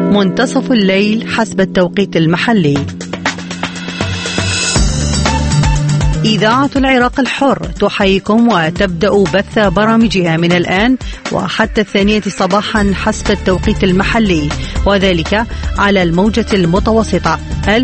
منتصف الليل حسب التوقيت المحلي. إذاعة العراق الحر تحييكم وتبدأ بث برامجها من الآن وحتى 2 صباحا حسب التوقيت المحلي، وذلك على الموجة المتوسطة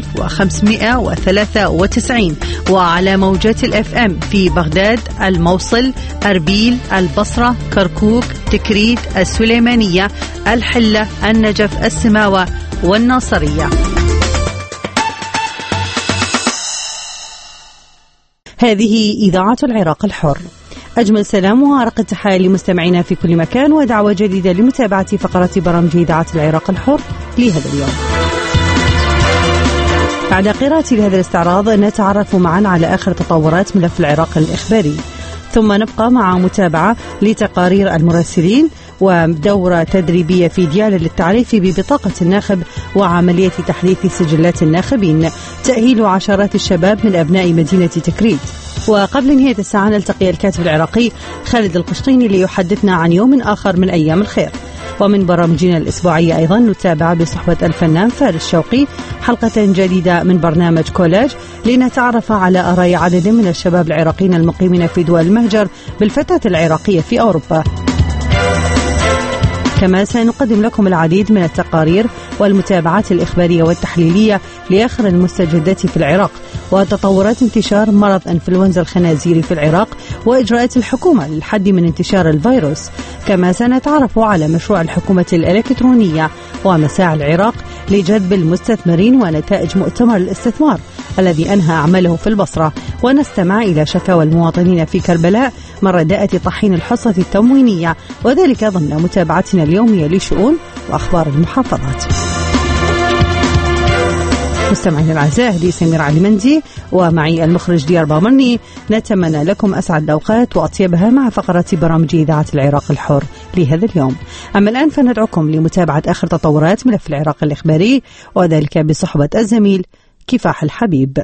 1593 وعلى موجات الأف أم في بغداد، الموصل، أربيل، البصرة، كركوك، تكريت، السليمانية، الحلة، النجف، السماوة والناصرية. هذه إذاعة العراق الحر. أجمل سلام وأرق التحية لمستمعينا في كل مكان، ودعوة جديدة لمتابعة فقرات برامج إذاعة العراق الحر لهذا اليوم. بعد قراءة لهذا الاستعراض نتعرف معا على آخر تطورات ملف العراق الإخباري، ثم نبقى مع متابعة لتقارير المراسلين ودورة تدريبية في ديالى للتعريف ببطاقة الناخب وعملية تحديث سجلات الناخبين، تأهيل عشرات الشباب من أبناء مدينة تكريت. وقبل نهاية الساعة نلتقي الكاتب العراقي خالد القشطيني ليحدثنا عن يوم آخر من أيام الخير. ومن برامجنا الأسبوعية أيضا نتابع بصحبة الفنان فارس شوقي حلقة جديدة من برنامج كولاج لنتعرف على آراء عدد من الشباب العراقيين المقيمين في دول المهجر بالفتاة العراقية في أوروبا. كما سنقدم لكم العديد من التقارير والمتابعات الإخبارية والتحليلية لآخر المستجدات في العراق وتطورات انتشار مرض انفلونزا الخنازير في العراق وإجراءات الحكومة للحد من انتشار الفيروس. كما سنتعرف على مشروع الحكومة الإلكترونية ومساعي العراق لجذب المستثمرين ونتائج مؤتمر الاستثمار الذي أنهى عمله في البصرة، ونستمع إلى شكاوى المواطنين في كربلاء من رداءة طحين الحصة التموينية، وذلك ضمن متابعتنا اليومية لشؤون وأخبار المحافظات. مستمعين الأعزاء، هذه سمير علي مندي ومعي المخرج ديار بامرني، نتمنى لكم أسعد الأوقات وأطيبها مع فقرات برامج إذاعة العراق الحر لهذا اليوم. أما الآن فندعوكم لمتابعة آخر تطورات ملف العراق الإخباري، وذلك بصحبة الزميل كفاح الحبيب.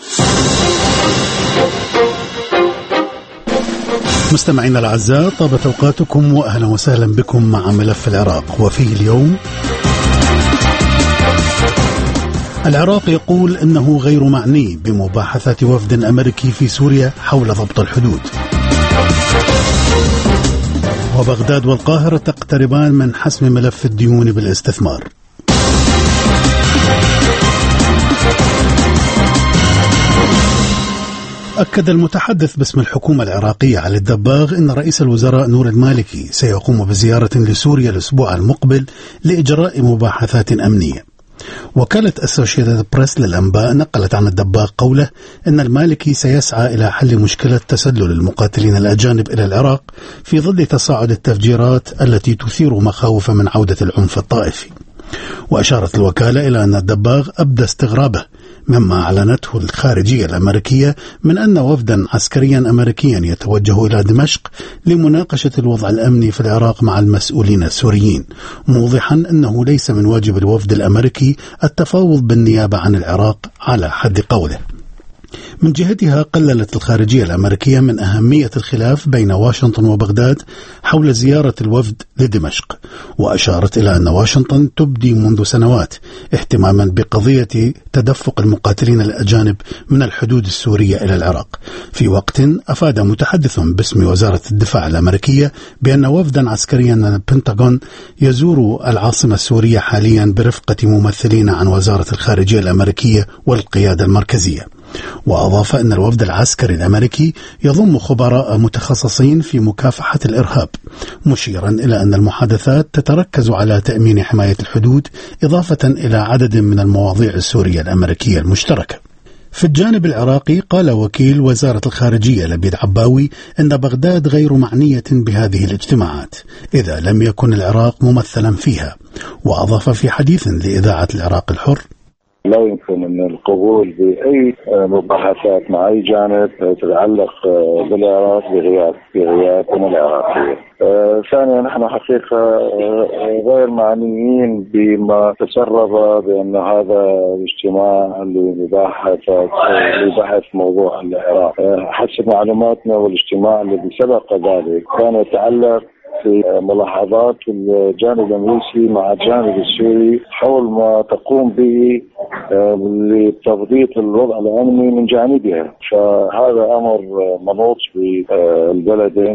مستمعينا الأعزاء، طابت أوقاتكم وأهلا وسهلا بكم مع ملف العراق. وفيه اليوم: العراق يقول أنه غير معني بمباحثات وفد أمريكي في سوريا حول ضبط الحدود. وبغداد والقاهرة تقتربان من حسم ملف الديون بالاستثمار. أكد المتحدث باسم الحكومة العراقية علي الدباغ أن رئيس الوزراء نور المالكي سيقوم بزيارة لسوريا الأسبوع المقبل لإجراء مباحثات أمنية. وكالة أسوشيتد بريس للأنباء نقلت عن الدباغ قوله أن المالكي سيسعى إلى حل مشكلة تسلل المقاتلين الأجانب إلى العراق في ظل تصاعد التفجيرات التي تثير مخاوف من عودة العنف الطائفي. وأشارت الوكالة إلى أن الدباغ أبدى استغرابه مما أعلنته الخارجية الأمريكية من أن وفدا عسكريا أمريكيا يتوجه إلى دمشق لمناقشة الوضع الأمني في العراق مع المسؤولين السوريين، موضحا أنه ليس من واجب الوفد الأمريكي التفاوض بالنيابة عن العراق على حد قوله. من جهتها قللت الخارجية الأمريكية من أهمية الخلاف بين واشنطن وبغداد حول زيارة الوفد لدمشق، وأشارت إلى أن واشنطن تبدي منذ سنوات اهتماما بقضية تدفق المقاتلين الأجانب من الحدود السورية إلى العراق، في وقت أفاد متحدث باسم وزارة الدفاع الأمريكية بأن وفدا عسكريا من البنتاغون يزور العاصمة السورية حاليا برفقة ممثلين عن وزارة الخارجية الأمريكية والقيادة المركزية. وأضاف أن الوفد العسكري الأمريكي يضم خبراء متخصصين في مكافحة الإرهاب، مشيرا إلى أن المحادثات تتركز على تأمين حماية الحدود إضافة إلى عدد من المواضيع السورية الأمريكية المشتركة. في الجانب العراقي قال وكيل وزارة الخارجية لبيد عباوي أن بغداد غير معنية بهذه الاجتماعات إذا لم يكن العراق ممثلا فيها. وأضاف في حديث لإذاعة العراق الحر: لا يمكن أن القبول بأي مباحثات مع أي جانب تتعلق بالعراق بغيابنا العراقية. ثانيا، نحن حقيقة غير معنيين بما تسرب بأن هذا الاجتماع لبحث موضوع العراق. حسب معلوماتنا والاجتماع الذي سبق ذلك كان يتعلق في ملاحظات الجانب الأمريكي مع الجانب السوري حول ما تقوم به لتضبيط الوضع الأمني من جانبها. فهذا أمر منوط بالبلدين،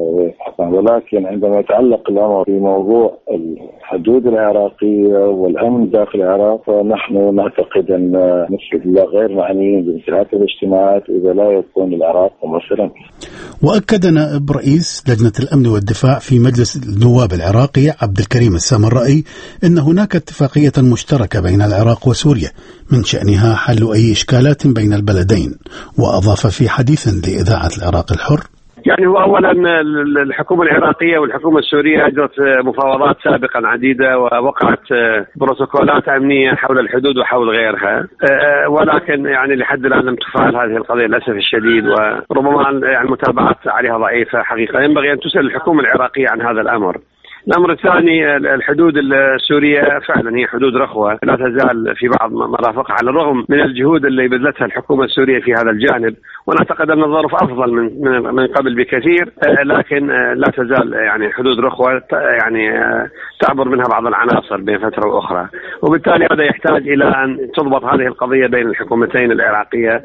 ولكن عندما يتعلق الأمر بموضوع الحدود العراقية والأمن داخل العراق فنحن نعتقد أن مثل غير معنيين بمثل هذه الاجتماعات إذا لا يكون العراق ممثلا. وأكد نائب رئيس لجنة الأمن والدفاع في مجلس النواب العراقي عبد الكريم السامرائي أن هناك اتفاقية مشتركة بين العراق وسوريا من شأنها حل أي إشكالات بين البلدين. وأضاف في حديث لإذاعة العراق الحر: يعني هو أولا الحكومة العراقية والحكومة السورية أجرت مفاوضات سابقا عديدة ووقعت بروتوكولات أمنية حول الحدود وحول غيرها، ولكن يعني لحد الآن لم تفعل هذه القضية للأسف الشديد، وربما يعني المتابعات عليها ضعيفة حقيقة. ينبغي أن تسأل الحكومة العراقية عن هذا الأمر. الأمر الثاني، الحدود السورية فعلا هي حدود رخوة لا تزال في بعض مرافقها على الرغم من الجهود اللي بذلتها الحكومة السورية في هذا الجانب، ونعتقد أن الظروف أفضل من قبل بكثير، لكن لا تزال يعني حدود رخوة يعني تعبر منها بعض العناصر بين فترة وأخرى، وبالتالي هذا يحتاج إلى أن تضبط هذه القضية بين الحكومتين العراقية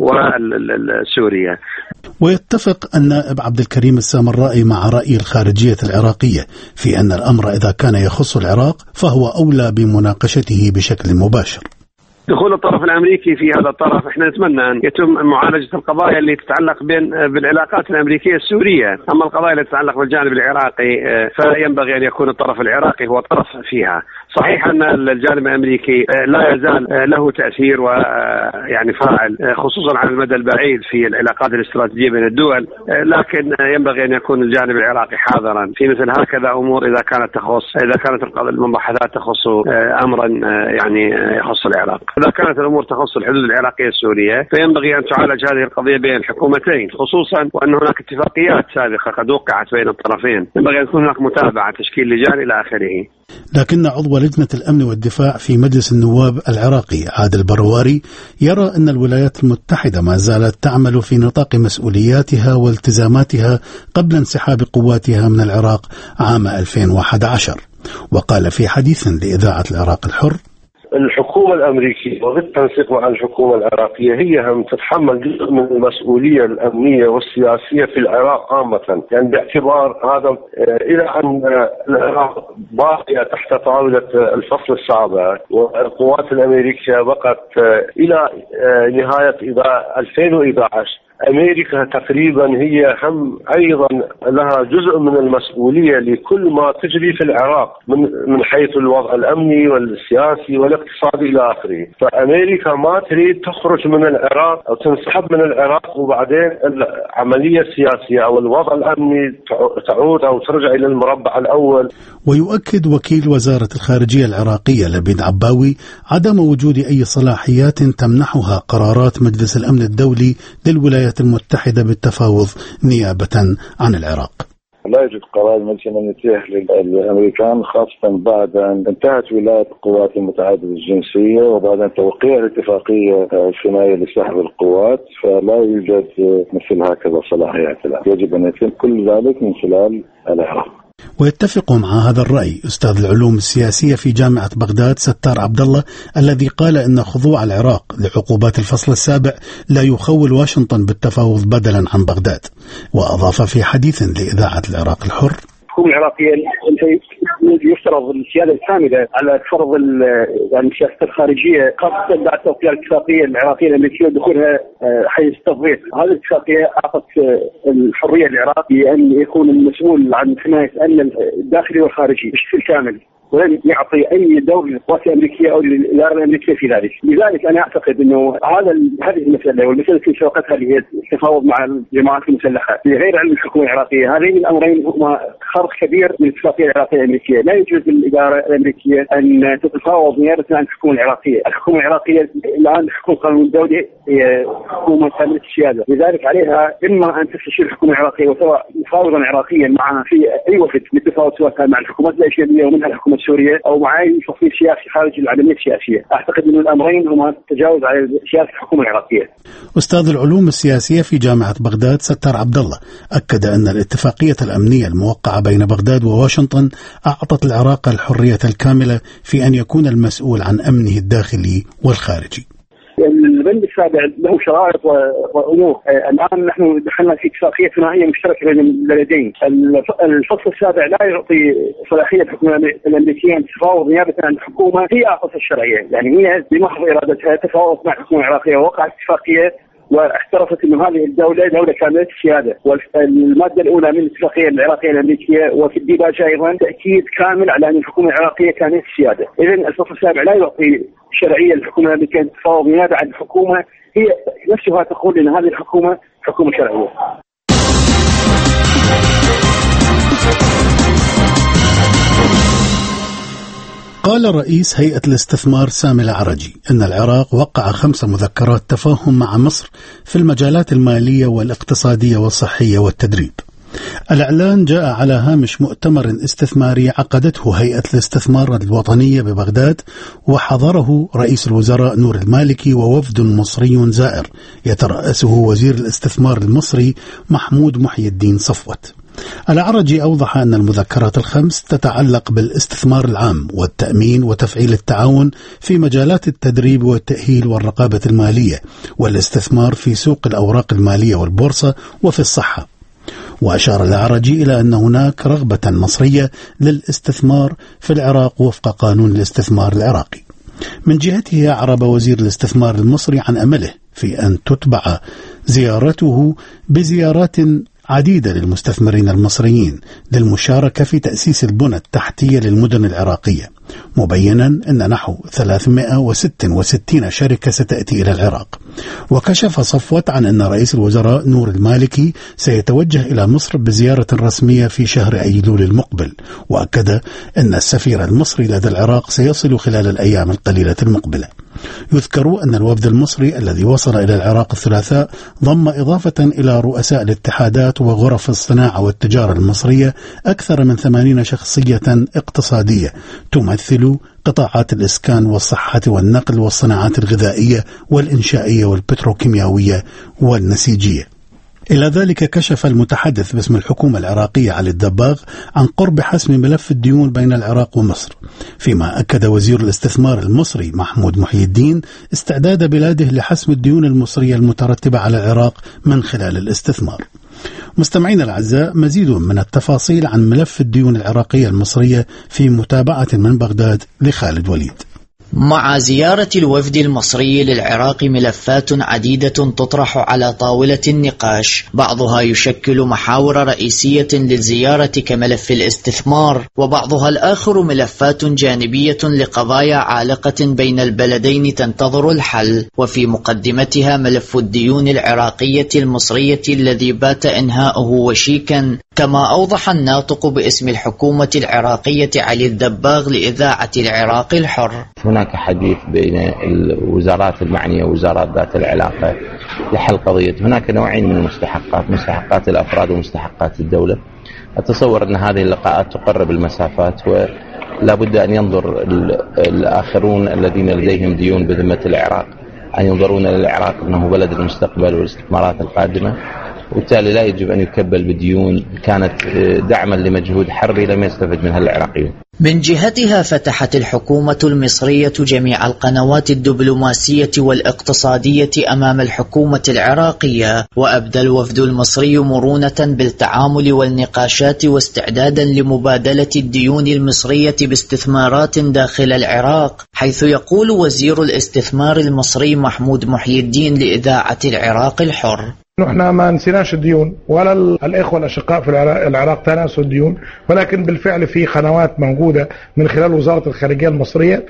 والسورية. ويتفق النائب عبد الكريم السامرائي مع رأي الخارجية العراقية في أن الأمر إذا كان يخص العراق فهو أولى بمناقشته بشكل مباشر. دخول الطرف الأمريكي في هذا الطرف، احنا نتمنى أن يتم معالجة القضايا اللي تتعلق بالعلاقات الأمريكية السورية. أما القضايا اللي تتعلق بالجانب العراقي فينبغي أن يكون الطرف العراقي هو طرف فيها. صحيح أن الجانب الأمريكي لا يزال له تأثير ويعني فاعل خصوصا على المدى البعيد في العلاقات الاستراتيجية بين الدول، لكن ينبغي أن يكون الجانب العراقي حاذرا في مثل هكذا أمور إذا كانت المباحثات تخص أمرا يعني يخص العراق. إذا كانت الأمور تخص الحدود العراقية السورية فينبغي أن تعالج هذه القضية بين الحكومتين، خصوصا وأن هناك اتفاقيات سابقة قد وقعت بين الطرفين. ينبغي أن تكون هناك متابعة، تشكيل لجان إلى آخره. لكن عضو لجنة الأمن والدفاع في مجلس النواب العراقي عادل برواري يرى أن الولايات المتحدة ما زالت تعمل في نطاق مسؤولياتها والتزاماتها قبل انسحاب قواتها من العراق عام 2011. وقال في حديث لإذاعة العراق الحر: الحكومة الأمريكية وبالتنسيق مع الحكومة العراقية هي هم تتحمل جزء من المسؤولية الأمنية والسياسية في العراق عامة، يعني باعتبار هذا إلى أن العراق باقية تحت طاولة الفصل السابع والقوات الأمريكية بقت إلى نهاية 2011. أمريكا تقريبا هي هم أيضا لها جزء من المسؤولية لكل ما تجري في العراق من حيث الوضع الأمني والسياسي والاقتصادي إلى آخره. فأمريكا ما تريد تخرج من العراق أو تنسحب من العراق وبعدين العملية السياسية أو الوضع الأمني تعود أو ترجع إلى المربع الأول. ويؤكد وكيل وزارة الخارجية العراقية لبيد عباوي عدم وجود أي صلاحيات تمنحها قرارات مجلس الأمن الدولي للولايات المتحدة بالتفاوض نيابة عن العراق. لا يوجد قرار مجلس الأمن يتيح للأمريكان خاصة بعد أن انتهت ولاية القوات المتعددة الجنسية وبعد أن توقيع الاتفاقية الثنائية لسحب القوات، فلا يوجد مثل هكذا صلاحيات الآن. يجب أن يتم كل ذلك من خلال العراق. ويتفق مع هذا الرأي أستاذ العلوم السياسية في جامعة بغداد ستار عبد الله الذي قال إن خضوع العراق لعقوبات الفصل السابع لا يخول واشنطن بالتفاوض بدلا عن بغداد. وأضاف في حديث لإذاعة العراق الحر: الحكومة العراقية يفترض السيادة الكاملة على فرض يعني السياسة الخارجية، خاصة بعد توقيع الاتفاقية العراقية الأمريكية ودخولها حيز التضبيط. هذه الاتفاقية أعطت الحرية للعراق أن يكون المسؤول عن حماية الأمن الداخلي والخارجي بشكل كامل، ولن يعطي أي دور للقوات الأمريكية أو للإدارة الأمريكية في ذلك. لذلك أنا أعتقد أنه هذه المسألة والمسألة في وقتها اللي هي التفاوض مع الجماعات المسلحة بغير علم الحكومة العراقية، هذين الأمرين هما خرق كبير من الاتفاقية العراقية الأمريكية. لا يجوز للإدارة الأمريكية أن تتفاوض نيابة عن الحكومة العراقية. الحكومة العراقية الآن حكومة قانون دولي هي حكومة كاملة السيادة، لذلك عليها إما أن تستشير الحكومة العراقية وسواء مفاوضا عراقيا معها في أي وقت للتفاوض سواء كان مع الحكومات الأجنبية ومنها الحكومة الحكومه السوريه او مع اي تفصيل سياسي خارج العمليه السياسيه. اعتقد انه الامرين هما تجاوز على سياسه الحكومه العراقيه. استاذ العلوم السياسيه في جامعه بغداد ستار عبد الله اكد ان الاتفاقيه الامنيه الموقعه بين بغداد وواشنطن اعطت العراق الحريه الكامله في ان يكون المسؤول عن امنه الداخلي والخارجي. البند السابع له شرائط وامور. الان نحن دخلنا في اتفاقيه ثنائيه مشتركه بين البلدين. الفصل السابع لا يعطي صلاحيه الحكومه الامريكيه ان تفاوض نيابه عن الحكومه في اعطت الشرعيه، يعني هي بمحض ارادتها تفاوضت مع الحكومه العراقيه ووقعت اتفاقيه واعترفت انه هذه الدوله دوله كامله السياده. والماده الاولى من الاتفاقيه العراقيه الامريكيه وفي الديباج ايضا تاكيد كامل على ان الحكومه العراقيه كامله السياده. اذا الفصل السابع لا يعطي شرعيه للحكومه الامريكيه ان تفاوض نيابه عن الحكومه، هي نفسها تقول ان هذه الحكومه حكومه شرعيه. قال رئيس هيئة الاستثمار سامي العرجي أن العراق وقع 5 مذكرات تفاهم مع مصر في المجالات المالية والاقتصادية والصحية والتدريب. الإعلان جاء على هامش مؤتمر استثماري عقدته هيئة الاستثمار الوطنية ببغداد، وحضره رئيس الوزراء نور المالكي ووفد مصري زائر يترأسه وزير الاستثمار المصري محمود محي الدين صفوت. العرجي أوضح أن المذكرات ال5 تتعلق بالاستثمار العام والتأمين وتفعيل التعاون في مجالات التدريب والتأهيل والرقابة المالية والاستثمار في سوق الأوراق المالية والبورصة وفي الصحة. وأشار العرجي إلى أن هناك رغبة مصرية للاستثمار في العراق وفق قانون الاستثمار العراقي. من جهته أعرب وزير الاستثمار المصري عن أمله في أن تتبع زيارته بزيارات عديدة للمستثمرين المصريين للمشاركة في تأسيس البنى التحتية للمدن العراقية، مبينا أن نحو 366 شركة ستأتي إلى العراق. وكشف صفوت عن أن رئيس الوزراء نور المالكي سيتوجه إلى مصر بزيارة رسمية في شهر أيلول المقبل، وأكد أن السفير المصري لدى العراق سيصل خلال الأيام القليلة المقبلة. يذكر أن الوفد المصري الذي وصل إلى العراق الثلاثاء ضم إضافة إلى رؤساء الاتحادات وغرف الصناعة والتجارة المصرية أكثر من 80 شخصية اقتصادية تمثل قطاعات الإسكان والصحة والنقل والصناعات الغذائية والإنشائية والبتروكيماوية والنسيجية. إلى ذلك كشف المتحدث باسم الحكومة العراقية علي الدباغ عن قرب حسم ملف الديون بين العراق ومصر، فيما أكد وزير الاستثمار المصري محمود محي الدين استعداد بلاده لحسم الديون المصرية المترتبة على العراق من خلال الاستثمار. مستمعين الأعزاء، مزيد من التفاصيل عن ملف الديون العراقية المصرية في متابعة من بغداد لخالد وليد. مع زيارة الوفد المصري للعراق ملفات عديدة تطرح على طاولة النقاش، بعضها يشكل محاور رئيسية للزيارة كملف الاستثمار، وبعضها الآخر ملفات جانبية لقضايا عالقة بين البلدين تنتظر الحل، وفي مقدمتها ملف الديون العراقية المصرية الذي بات إنهاؤه وشيكا، كما أوضح الناطق باسم الحكومة العراقية علي الدباغ لإذاعة العراق الحر. هناك حديث بين الوزارات المعنية ووزارات ذات العلاقة لحل قضية. هناك نوعين من المستحقات، مستحقات الأفراد ومستحقات الدولة. أتصور أن هذه اللقاءات تقرب المسافات، ولا بد أن ينظر الآخرون الذين لديهم ديون بذمة العراق أن ينظرون للعراق أنه بلد المستقبل والاستثمارات القادمة، وبالتالي لا يجب أن يكبل بديون كانت دعما لمجهود حربي لم يستفد منها العراقيون. من جهتها فتحت الحكومة المصرية جميع القنوات الدبلوماسية والاقتصادية أمام الحكومة العراقية، وأبدى الوفد المصري مرونة بالتعامل والنقاشات واستعدادا لمبادلة الديون المصرية باستثمارات داخل العراق، حيث يقول وزير الاستثمار المصري محمود محي الدين لإذاعة العراق الحر: نحن ما نسيناش الديون ولا الإخوة الأشقاء في العراق تناسوا الديون، ولكن بالفعل في قنوات موجودة من خلال وزارة الخارجية المصرية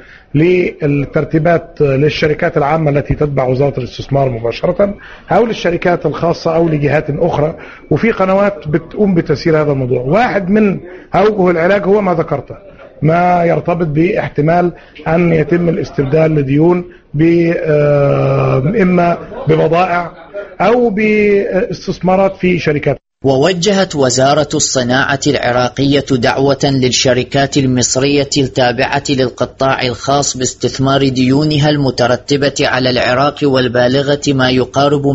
للترتيبات للشركات العامة التي تتبع وزارة الاستثمار مباشرة أو للشركات الخاصة أو لجهات أخرى، وفي قنوات بتقوم بتسيير هذا الموضوع. واحد من أوجه العلاج هو ما ذكرته، ما يرتبط باحتمال أن يتم الاستبدال لديون إما ببضائع أو باستثمارات في شركات. ووجهت وزارة الصناعة العراقية دعوة للشركات المصرية التابعة للقطاع الخاص باستثمار ديونها المترتبة على العراق والبالغة ما يقارب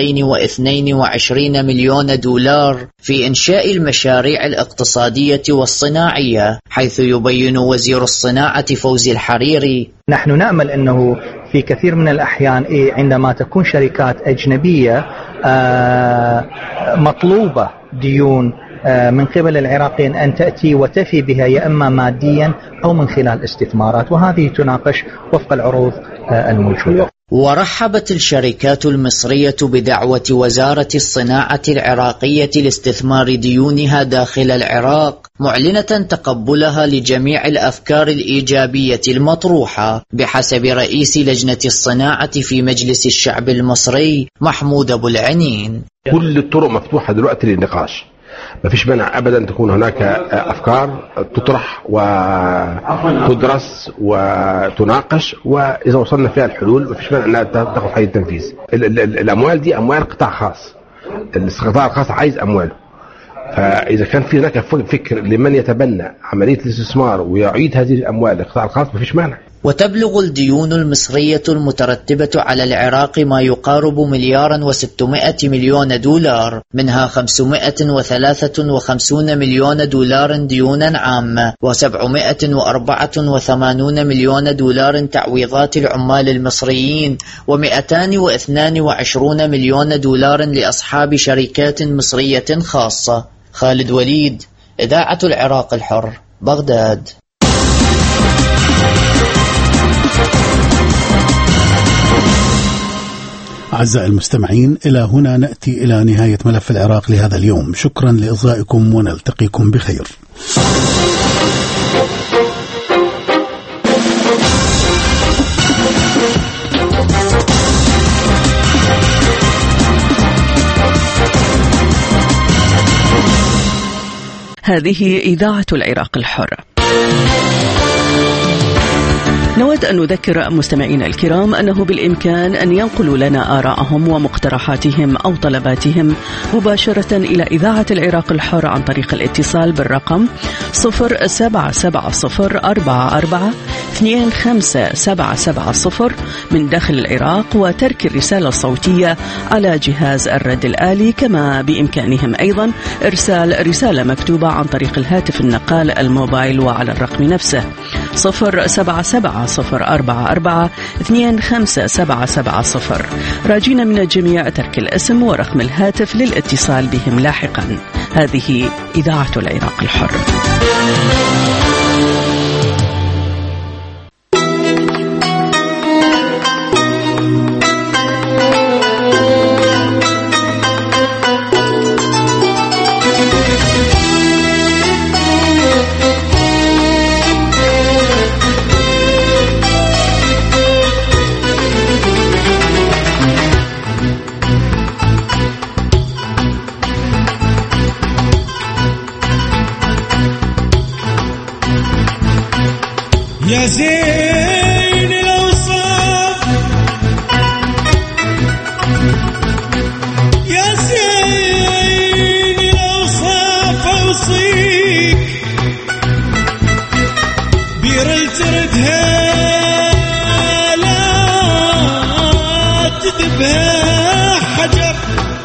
222 مليون دولار في إنشاء المشاريع الاقتصادية والصناعية، حيث يبين وزير الصناعة فوزي الحريري: نحن نأمل أنه في كثير من الأحيان عندما تكون شركات أجنبية مطلوبة ديون من قبل العراقيين أن تأتي وتفي بها يا إما ماديا أو من خلال استثمارات، وهذه تناقش وفق العروض الموجودة. ورحبت الشركات المصرية بدعوة وزارة الصناعة العراقية لاستثمار ديونها داخل العراق، معلنة تقبلها لجميع الأفكار الإيجابية المطروحة بحسب رئيس لجنة الصناعة في مجلس الشعب المصري محمود أبو العنين. كل الطرق مفتوحة دلوقتي للنقاش، ما فيش مانع أبدا تكون هناك أفكار تطرح وتدرس وتناقش، وإذا وصلنا فيها الحلول ما فيش مانع أنها تأخذ حيز التنفيذ. الأموال دي أموال قطاع خاص، القطاع الخاص عايز أمواله، فإذا كان في هناك فكر لمن يتبنى عملية الاستثمار ويعيد هذه الأموال للقطاع الخاص ما فيش مانع. وتبلغ الديون المصرية المترتبة على العراق ما يقارب 1,600 مليون دولار، منها 553 مليون دولار ديونا عامة، و784 مليون دولار تعويضات العمال المصريين، و222 مليون دولار لأصحاب شركات مصرية خاصة. خالد وليد، إذاعة العراق الحر، بغداد. أعزائي المستمعين، إلى هنا نأتي إلى نهاية ملف العراق لهذا اليوم. شكرا لإصغائكم ونلتقيكم بخير. هذه إذاعة العراق الحر. نود أن نذكر مستمعينا الكرام أنه بالإمكان أن ينقلوا لنا آراءهم ومقترحاتهم أو طلباتهم مباشرة إلى إذاعة العراق الحر عن طريق الاتصال بالرقم 0770442570 من داخل العراق، وترك الرسالة الصوتية على جهاز الرد الآلي، كما بإمكانهم أيضا إرسال رسالة مكتوبة عن طريق الهاتف النقال الموبايل وعلى الرقم نفسه 0770442570. راجين من الجميع ترك الاسم ورقم الهاتف للاتصال بهم لاحقا. هذه إذاعة العراق الحر. يا زين الأوصاف، يا زين الأوصاف، أوصيك بير تردها لا تذبها حجر،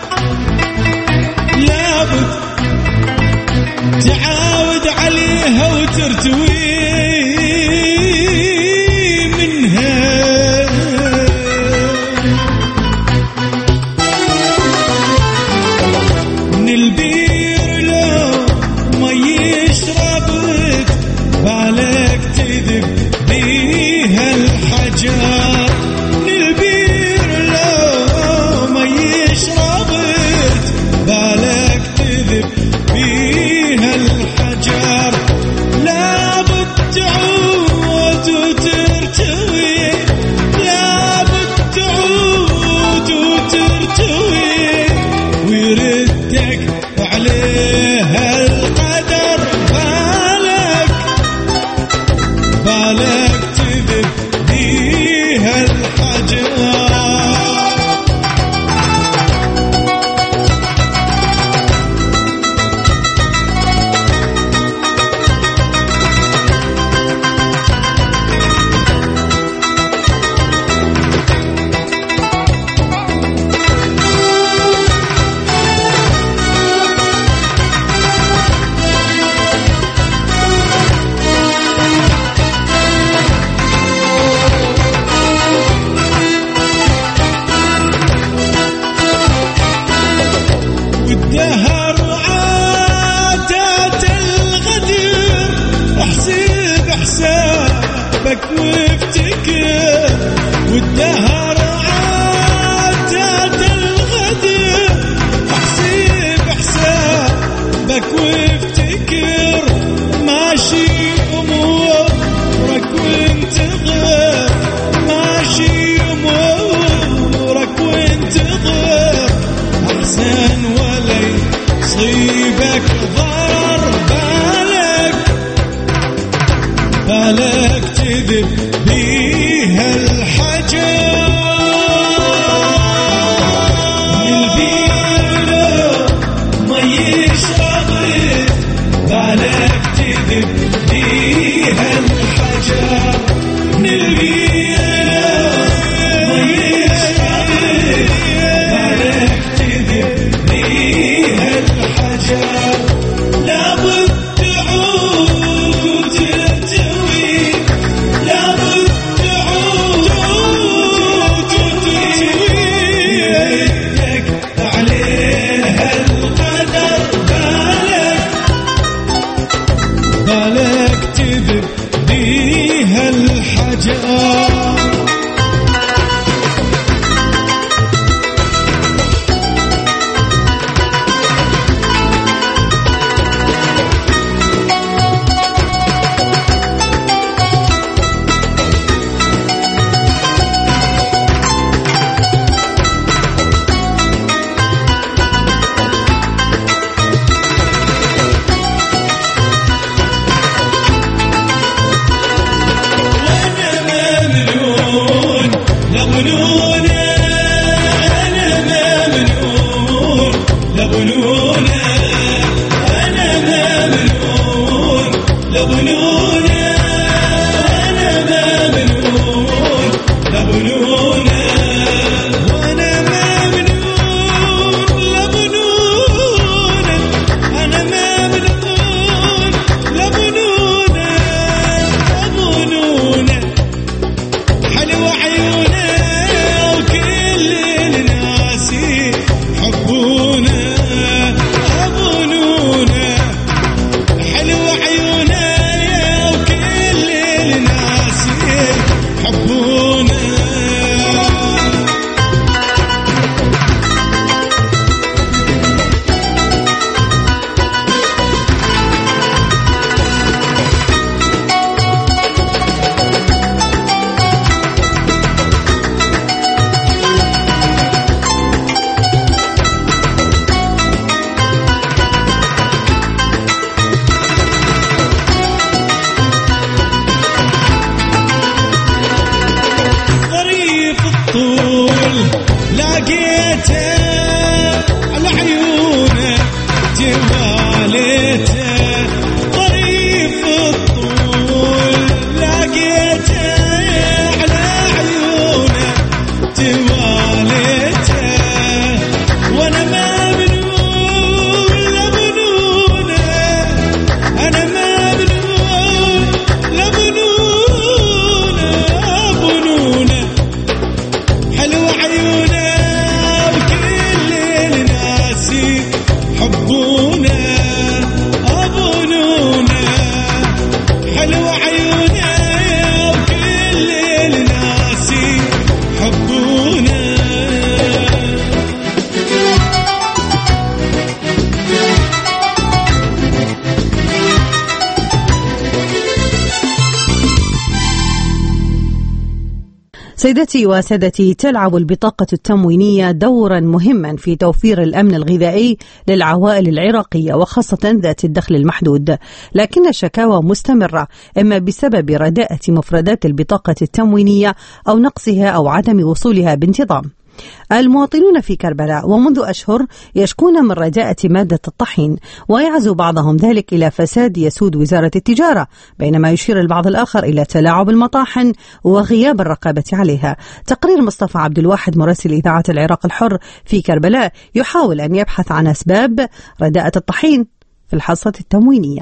لابد تعاود عليها وترتوي بالك تذب بيها الحجر، لابد بك وافتكر والدهر عادات الغدر احسب حسابك وافتكر ماشي امورك وانتظر ماشي امورك وانتظر احسن ولا يصيبك ضرر بالك تذب بيها الحجر البير ما يشرب بالك تذب بيها الحجر البير ما يشرب بالك تذب بيها الحجر لابد تعود وترتوي لابد تعود وترتوي يدك عليها القدر بالك تذب بيها الحجر سيدتي وسادتي، تلعب البطاقة التموينية دورا مهما في توفير الأمن الغذائي للعوائل العراقية وخاصة ذات الدخل المحدود، لكن الشكاوى مستمرة إما بسبب رداءة مفردات البطاقة التموينية أو نقصها أو عدم وصولها بانتظام. المواطنون في كربلاء ومنذ أشهر يشكون من رداءة مادة الطحين، ويعزو بعضهم ذلك إلى فساد يسود وزارة التجارة، بينما يشير البعض الآخر إلى تلاعب المطاحن وغياب الرقابة عليها. تقرير مصطفى عبد الواحد مراسل إذاعة العراق الحر في كربلاء يحاول أن يبحث عن أسباب رداءة الطحين في الحصة التموينية.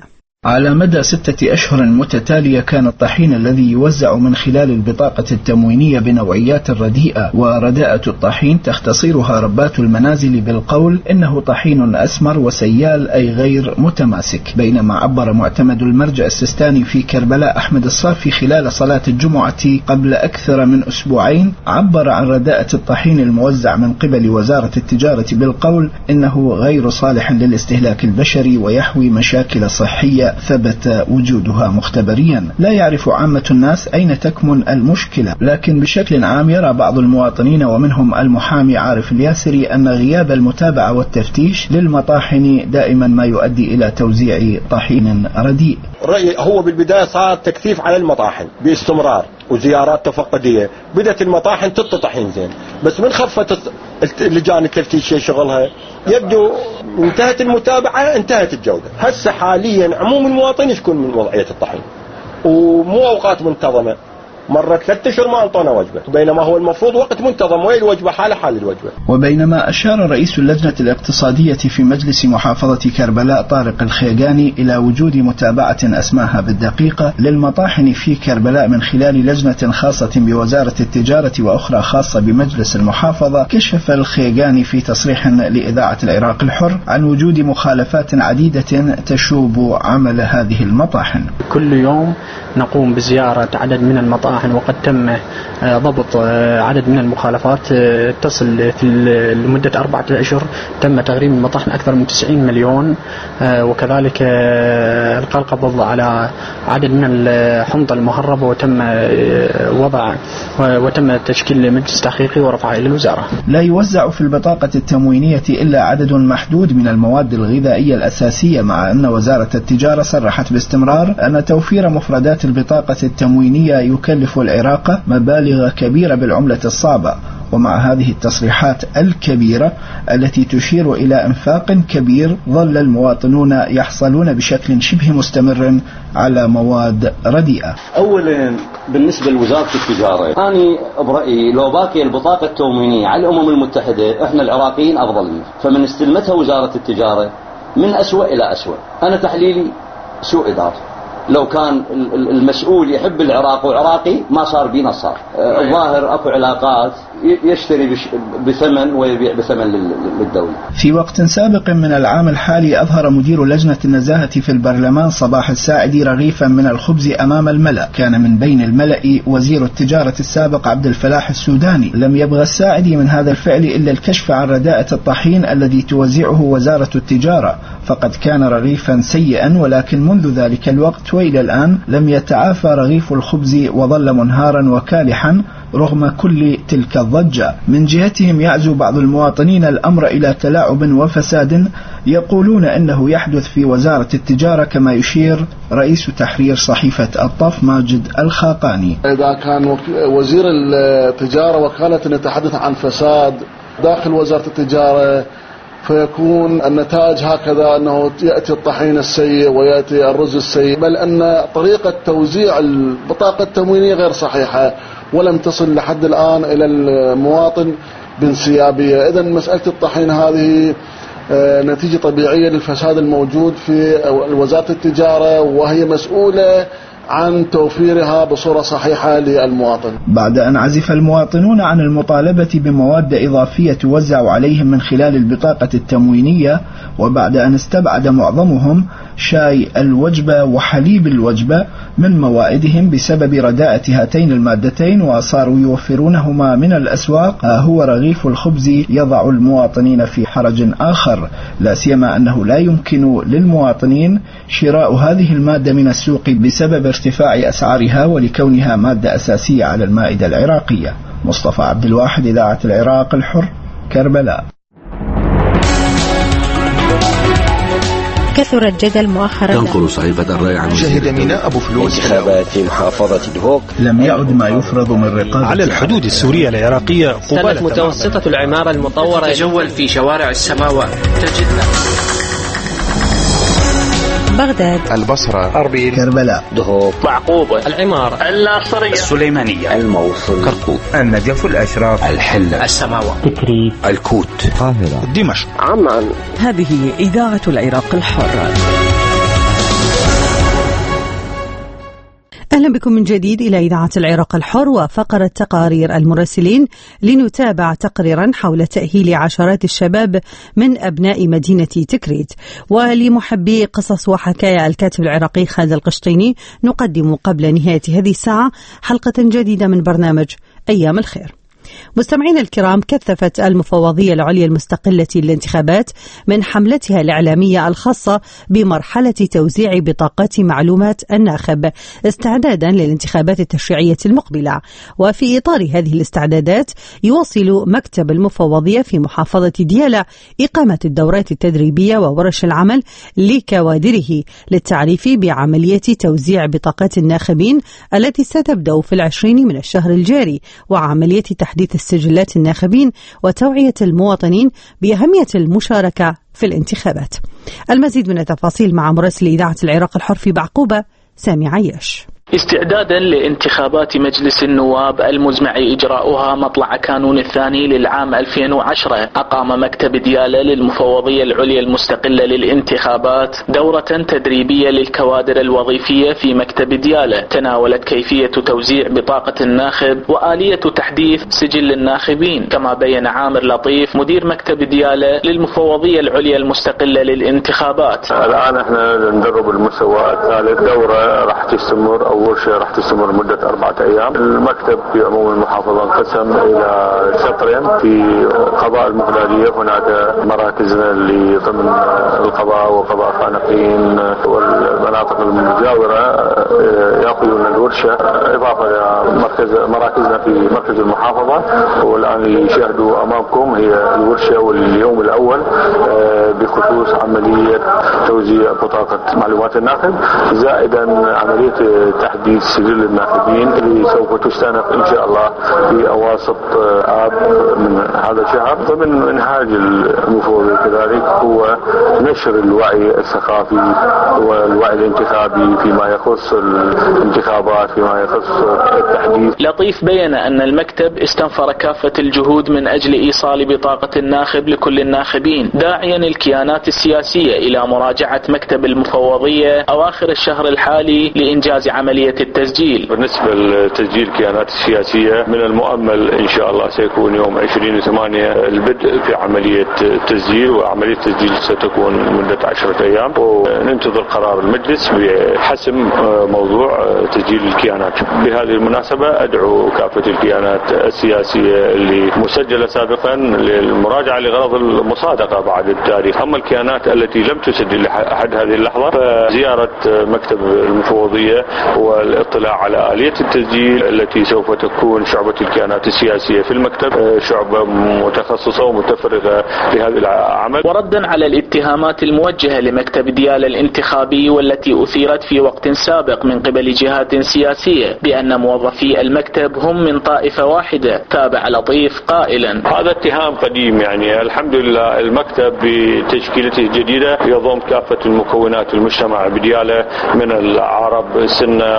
على مدى 6 أشهر متتالية كان الطحين الذي يوزع من خلال البطاقة التموينية بنوعيات رديئة، ورداءة الطحين تختصرها ربات المنازل بالقول إنه طحين أسمر وسيال أي غير متماسك. بينما عبر معتمد المرجع السيستاني في كربلاء أحمد الصافي خلال صلاة الجمعة قبل أكثر من أسبوعين، عبر عن رداءة الطحين الموزع من قبل وزارة التجارة بالقول إنه غير صالح للاستهلاك البشري ويحوي مشاكل صحية ثبت وجودها مختبريا. لا يعرف عامة الناس أين تكمن المشكلة، لكن بشكل عام يرى بعض المواطنين ومنهم المحامي عارف الياسري أن غياب المتابعة والتفتيش للمطاحن دائما ما يؤدي إلى توزيع طحين رديء. رأيي هو بالبداية صار تكثيف على المطاحن باستمرار وزيارات تفقدية، بدأت المطاحن تطحين زين، بس من خفت لجان التفتيش شغلها يبدو انتهت المتابعة، انتهت الجودة. هسه حاليا عموم المواطنين يشكون من وضعية الطحين ومو أوقات منتظمة، مرة 3 أشهر ما أنطونا وجبة، بينما هو المفروض وقت منتظم وين الوجبة حال الوجبة. وبينما أشار رئيس اللجنة الاقتصادية في مجلس محافظة كربلاء طارق الخيغاني إلى وجود متابعة أسماها بالدقيقة للمطاحن في كربلاء من خلال لجنة خاصة بوزارة التجارة وأخرى خاصة بمجلس المحافظة، كشف الخيغاني في تصريح لإذاعة العراق الحر عن وجود مخالفات عديدة تشوب عمل هذه المطاحن. كل يوم نقوم بزيارة عدد من المطاحن، وقد تم ضبط عدد من المخالفات تصل في لمدة 4 أشهر تم تغريم المطاحن أكثر من 90 مليون، وكذلك إلقاء القبض على عدد من الحنطة المهربة وتم تشكيل مجلس تحقيقي ورفعه إلى الوزارة. لا يوزع في البطاقة التموينية إلا عدد محدود من المواد الغذائية الأساسية، مع أن وزارة التجارة صرحت باستمرار أن توفير مفردات البطاقة التموينية يكلف العراق مبالغ كبيرة بالعملة الصعبة. ومع هذه التصريحات الكبيرة التي تشير إلى إنفاق كبير، ظل المواطنون يحصلون بشكل شبه مستمر على مواد رديئة. أولا بالنسبة لوزارة التجارة، أنا برأيي لو باقي البطاقة التموينية على الأمم المتحدة إحنا العراقيين أفضل منه، فمن استلمتها وزارة التجارة من أسوأ إلى أسوأ. أنا تحليلي سوء إدارة. لو كان المسؤول يحب العراق وعراقي ما صار بينا صار. الظاهر أكو علاقات يشتري بثمن ويبيع بثمن للدولة. في وقت سابق من العام الحالي أظهر مدير لجنة النزاهة في البرلمان صباح الساعدي رغيفا من الخبز أمام الملأ، كان من بين الملأ وزير التجارة السابق عبد الفلاح السوداني. لم يبغى الساعدي من هذا الفعل إلا الكشف عن رداءة الطحين الذي توزعه وزارة التجارة، فقد كان رغيفا سيئا، ولكن منذ ذلك الوقت وإلى الآن لم يتعافى رغيف الخبز وظل منهارا وكالحا رغم كل تلك الضجة. من جهتهم يعزو بعض المواطنين الأمر إلى تلاعب وفساد، يقولون أنه يحدث في وزارة التجارة، كما يشير رئيس تحرير صحيفة الطف ماجد الخاقاني. إذا كان وزير التجارة وكالة نتحدث عن فساد داخل وزارة التجارة، فيكون النتائج هكذا، أنه يأتي الطحين السيء ويأتي الرز السيء، بل أن طريقة توزيع البطاقة التموينية غير صحيحة ولم تصل لحد الآن إلى المواطن بانسيابية. إذن مسألة الطحين هذه نتيجة طبيعية للفساد الموجود في وزارة التجارة، وهي مسؤولة عن توفيرها بصورة صحيحة للمواطن. بعد أن عزف المواطنون عن المطالبة بمواد إضافية توزع عليهم من خلال البطاقة التموينية، وبعد أن استبعد معظمهم شاي الوجبة وحليب الوجبة من موائدهم بسبب رداءة هاتين المادتين وصاروا يوفرونهما من الأسواق، هو رغيف الخبز يضع المواطنين في حرج آخر، لا سيما أنه لا يمكن للمواطنين شراء هذه المادة من السوق بسبب ارتفاع أسعارها ولكونها مادة أساسية على المائدة العراقية. مصطفى عبد الواحد، إذاعة العراق الحر، كربلاء. كثر الجدل مؤخرا. تنقل صحيفة الرأي عن شهد ميناء أبو فلوس انتخابات في محافظة دهوك. لم يعد ما يفرض من رقابة على الحدود السورية العراقية. كانت متوسطة العمارة المطورة تتجول في شوارع السماوات. تجدنا بغداد، البصرة، أربيل، كربلاء، دهوك، معقوبة، العمارة، الناصرية، السليمانية، الموصل، كركوك، النجف، الأشراف، الحلة، السماوات، تكريت، الكوت، القاهرة، دمشق. عمان. هذه إذاعة العراق الحر. أهلا بكم من جديد إلى إذاعة العراق الحر وفقرة تقارير المراسلين، لنتابع تقريرا حول تأهيل عشرات الشباب من أبناء مدينة تكريت. ولمحبي قصص وحكايا الكاتب العراقي خالد القشطيني نقدم قبل نهاية هذه الساعة حلقة جديدة من برنامج أيام الخير. مستمعين الكرام، كثفت المفوضية العليا المستقلة للانتخابات من حملتها الإعلامية الخاصة بمرحلة توزيع بطاقات معلومات الناخب استعدادا للانتخابات التشريعية المقبلة. وفي إطار هذه الاستعدادات يواصل مكتب المفوضية في محافظة ديالى إقامة الدورات التدريبية وورش العمل لكوادره للتعريف بعملية توزيع بطاقات الناخبين التي ستبدأ في 20 من الشهر الجاري، وعملية تحديث السجلات الناخبين وتوعية المواطنين بأهمية المشاركة في الانتخابات. المزيد من التفاصيل مع مراسل إذاعة العراق الحر في بعقوبة سامي عياش. استعدادا لانتخابات مجلس النواب المزمع إجراؤها مطلع كانون الثاني للعام 2010، أقام مكتب ديالى للمفوضية العليا المستقلة للانتخابات دورة تدريبية للكوادر الوظيفية في مكتب ديالى، تناولت كيفية توزيع بطاقة الناخب وآلية تحديث سجل الناخبين. كما بين عامر لطيف مدير مكتب ديالى للمفوضية العليا المستقلة للانتخابات: الآن احنا ندرب المستوى الثالث، دورة راح تستمر أول شيء راح تستمر مدة 4 أيام. المكتب في عموم المحافظة انقسم إلى شطرين. في قضاء المغلالية هناك مراكزنا اللي ضمن القضاء وقضاء خانقين والمناطق المجاورة يأخذون الورشة، إضافة إلى مراكزنا في مركز المحافظة. والآن اللي يشاهدوا أمامكم هي الورشة واليوم الأول بخصوص عملية توزيع بطاقة معلومات الناخب، زائدا عملية تحديث سجل الناخبين اللي سوف تستأنف إن شاء الله في أواسط آب من هذا الشهر. ضمن منهاج المفوضية كذلك هو نشر الوعي الثقافي والوعي الانتخابي فيما يخص الانتخابات، فيما يخص التحديث. لطيف بين أن المكتب استنفر كافة الجهود من أجل إيصال بطاقة الناخب لكل الناخبين، داعيا الكيانات السياسية إلى مراجعة مكتب المفوضية أواخر الشهر الحالي لإنجاز عملية التسجيل. بالنسبة لتسجيل الكيانات السياسية من المؤمل إن شاء الله سيكون يوم 20/8 البدء في عملية التسجيل، وعملية التسجيل ستكون مدة 10 أيام، وننتظر قرار المجلس بحسم موضوع تسجيل الكيانات. بهذه المناسبة أدعو كافة الكيانات السياسية اللي مسجلة سابقا للمراجعة لغرض المصادقة بعد التاريخ. أما الكيانات التي لم تسجل لحد هذه اللحظة فزيارة مكتب المفوضية والاطلاع على آلية التسجيل التي سوف تكون شعبة الكيانات السياسية في المكتب شعبة متخصصة ومتفرغة لهذا العمل. وردا على الاتهامات الموجهة لمكتب ديالى الانتخابي والتي أثيرت في وقت سابق من قبل جهات سياسية بأن موظفي المكتب هم من طائفة واحدة، تابع لطيف قائلا: هذا اتهام قديم. يعني الحمد لله المكتب بتشكيلته الجديدة يضم كافة المكونات المجتمع بديالى من العرب السنة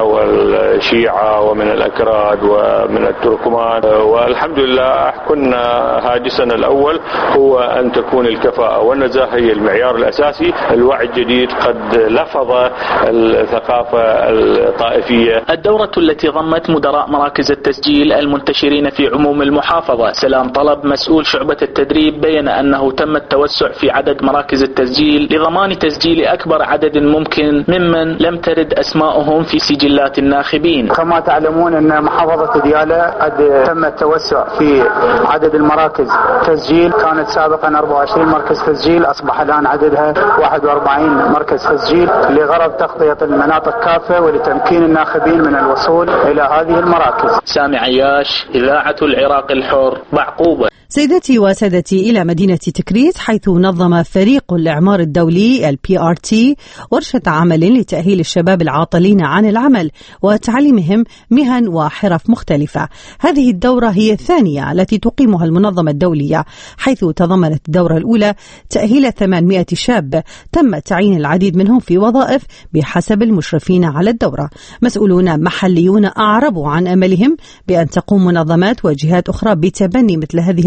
والشيعة ومن الأكراد ومن التركمان، والحمد لله كنا هاجسنا الأول هو أن تكون الكفاءة والنزاهة هي المعيار الأساسي. الوعي الجديد قد لفظ الثقافة الطائفية. الدورة التي ضمت مدراء مراكز التسجيل المنتشرين في عموم المحافظة سلام طلب مسؤول شعبة التدريب بين أنه تم التوسع في عدد مراكز التسجيل لضمان تسجيل أكبر عدد ممكن ممن لم ترد أسماءهم في سجلات الناخبين. كما تعلمون أن محافظة ديالى قد تم التوسع في عدد المراكز تسجيل، كانت سابقا 24 مركز تسجيل، أصبح الآن عددها 41 مركز تسجيل لغرض تغطية المناطق كافة ولتمكين الناخبين من الوصول إلى هذه المراكز. سامي عياش، إذاعة العراق الحر، بعقوبة. سيداتي وسادتي، إلى مدينة تكريت حيث نظم فريق الإعمار الدولي PRT ورشة عمل لتأهيل الشباب العاطلين عن العمل وتعليمهم مهن وحرف مختلفة. هذه الدورة هي الثانية التي تقيمها المنظمة الدولية، حيث تضمنت الدورة الأولى تأهيل 800 شاب تم تعيين العديد منهم في وظائف بحسب المشرفين على الدورة. مسؤولون محليون أعربوا عن أملهم بأن تقوم منظمات وجهات أخرى بتبني مثل هذه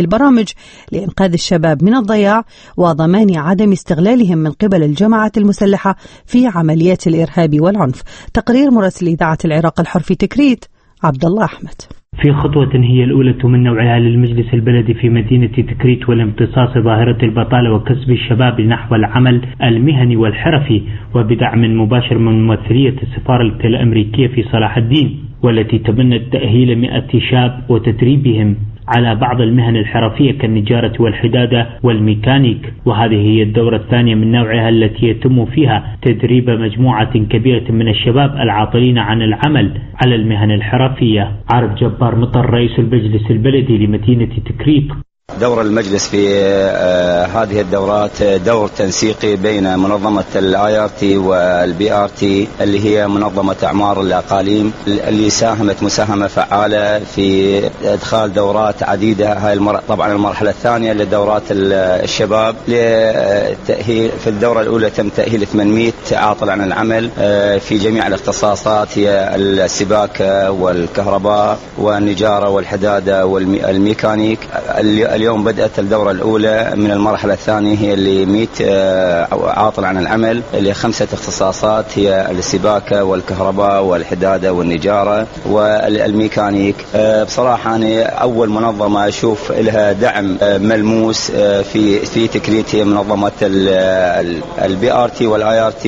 البرامج لإنقاذ الشباب من الضياع وضمان عدم استغلالهم من قبل الجماعات المسلحة في عمليات الإرهاب والعنف. تقرير مراسل إذاعة العراق الحر في تكريت عبد الله أحمد. في خطوة هي الأولى من نوعها للمجلس البلدي في مدينة تكريت والامتصاص ظاهرة البطالة وكسب الشباب نحو العمل المهني والحرفي، وبدعم مباشر من ممثلية السفارة الأمريكية في صلاح الدين، والتي تبنت تأهيل 100 شاب وتدريبهم على بعض المهن الحرفية كالنجارة والحدادة والميكانيك. وهذه هي الدورة الثانية من نوعها التي يتم فيها تدريب مجموعة كبيرة من الشباب العاطلين عن العمل على المهن الحرفية. عارف جبار مطر رئيس المجلس البلدي لمدينة تكريت. دور المجلس في هذه الدورات دور تنسيقي بين منظمة IRT والBRT اللي هي منظمة أعمار الأقاليم، اللي ساهمت مساهمة فعالة في إدخال دورات عديدة. هاي طبعا المرحلة الثانية لدورات الشباب لتأهيل. في الدورة الأولى تم تأهيل 800 عاطل عن العمل في جميع الاختصاصات، هي السباكة والكهرباء والنجارة والحدادة والميكانيك. اليوم بدأت الدورة الأولى من المرحلة الثانية هي اللي 100 عاطل عن العمل، اللي 5 اختصاصات هي السباكة والكهرباء والحدادة والنجارة والميكانيك. بصراحة أنا أول منظمة أشوف لها دعم ملموس في تكريت هي منظمة الBRT والIRT،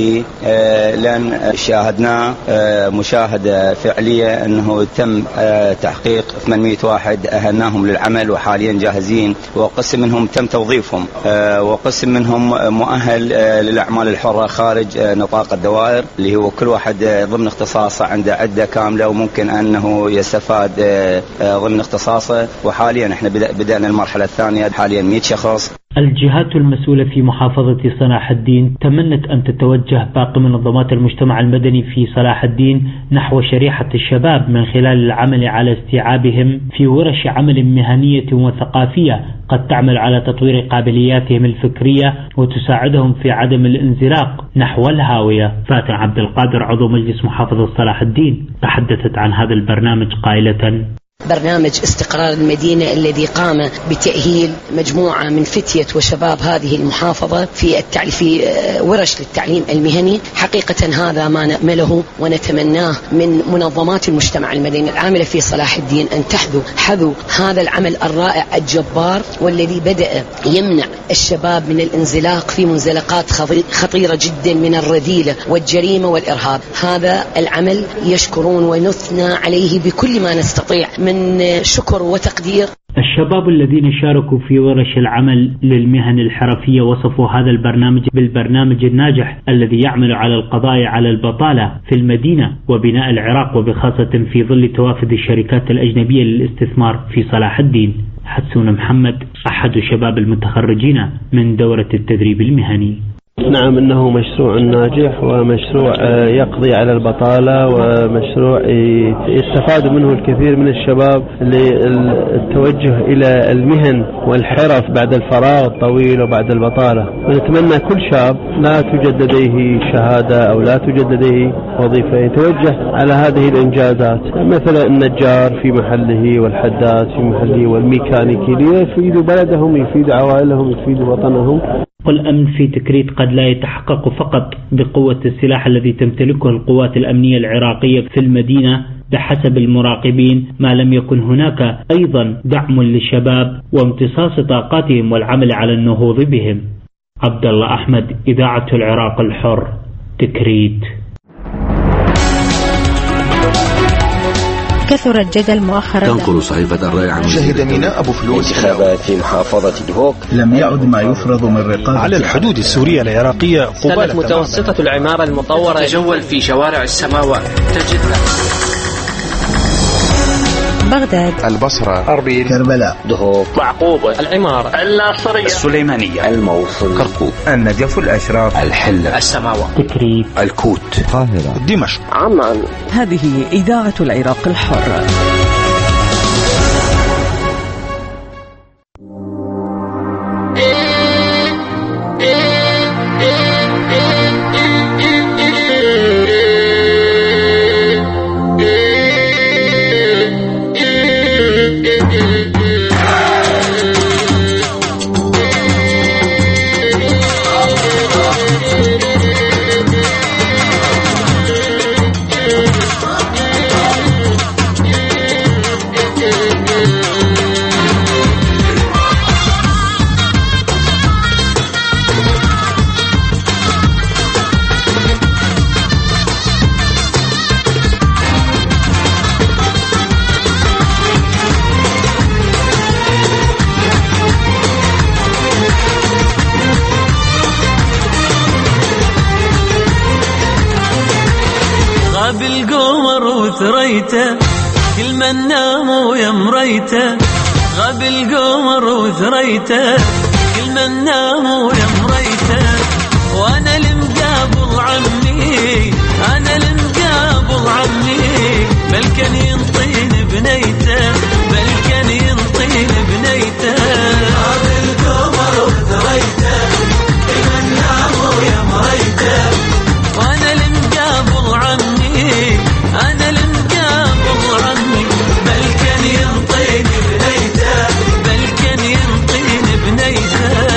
لأن شاهدنا مشاهدة فعلية أنه تم تحقيق 800 واحد أهلناهم للعمل وحاليا جاهزين، وقسم منهم تم توظيفهم، وقسم منهم مؤهل للأعمال الحرة خارج نطاق الدوائر، اللي هو كل واحد ضمن اختصاصه عنده عدة كاملة وممكن أنه يستفاد ضمن اختصاصه. وحاليا احنا بدأنا المرحلة الثانية، حاليا 100 شخص. الجهات المسؤولة في محافظة صلاح الدين تمنت أن تتوجه باقي منظمات المجتمع المدني في صلاح الدين نحو شريحة الشباب من خلال العمل على استيعابهم في ورش عمل مهنية وثقافية قد تعمل على تطوير قابلياتهم الفكرية وتساعدهم في عدم الانزلاق نحو الهاوية. فاتن عبد القادر عضو مجلس محافظة صلاح الدين تحدثت عن هذا البرنامج قائلة: برنامج استقرار المدينة الذي قام بتأهيل مجموعة من فتية وشباب هذه المحافظة في ورش للتعليم المهني، حقيقة هذا ما نأمله ونتمناه من منظمات المجتمع المدني العاملة في صلاح الدين أن حذو هذا العمل الرائع الجبار، والذي بدأ يمنع الشباب من الانزلاق في منزلقات خطيرة جدا من الرذيلة والجريمة والإرهاب. هذا العمل يشكرون ونثنى عليه بكل ما نستطيع من شكر وتقدير. الشباب الذين شاركوا في ورش العمل للمهن الحرفية وصفوا هذا البرنامج بالبرنامج الناجح الذي يعمل على القضاء على البطالة في المدينة وبناء العراق، وبخاصة في ظل توافد الشركات الأجنبية للاستثمار في صلاح الدين. حسون محمد أحد شباب المتخرجين من دورة التدريب المهني: نعم، إنه مشروع ناجح ومشروع يقضي على البطالة ومشروع يستفاد منه الكثير من الشباب للتوجه إلى المهن والحرف بعد الفراغ الطويل وبعد البطالة. ونتمنى كل شاب لا توجد لديه شهادة أو لا توجد لديه وظيفة يتوجه على هذه الإنجازات، مثل النجار في محله والحداد في محله والميكانيكي، ليفيدوا بلدهم، يفيدوا عوائلهم، يفيدوا وطنهم. والأمن في تكريت قد لا يتحقق فقط بقوة السلاح الذي تمتلكه القوات الأمنية العراقية في المدينة بحسب المراقبين، ما لم يكن هناك أيضا دعم للشباب وامتصاص طاقاتهم والعمل على النهوض بهم. عبد الله أحمد، إذاعة العراق الحر، تكريت. كثر الجدل مؤخرا. تنقل صحيفة الرأي عن شهد ميناء أبو فلوس انتخابات في محافظة دهوك. لم يعد ما يفرض من رقابة على الحدود السورية العراقية قبالة متوسطة العمارة المطورة. تجول في شوارع السماوات تجدها. بغداد، البصرة، أربيل، كربلاء، دهوك، معقوبة، العمارة، الناصرية، السليمانية، الموصل، كركوك، النجف، الأشراف، الحلة، السماوة، تكريت، الكوت، القاهرة، دمشق، عمان. هذه إذاعة العراق الحر. مريته كل من نام ويا مريته غاب القمر وثريته كل من نام ويا مريته وانا المقابل عمي انا المقابل عمي بل كان ينطين بنيته بل كان ينطين بنيته غاب القمر وثريته كل من نام ويا مريته وانا المقابل عمي انا المقابل عمي بل كان ينطين بنيته بل كان ينطين بنيته